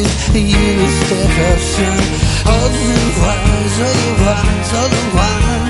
一路写着诗，好人坏，这一换，这轮换。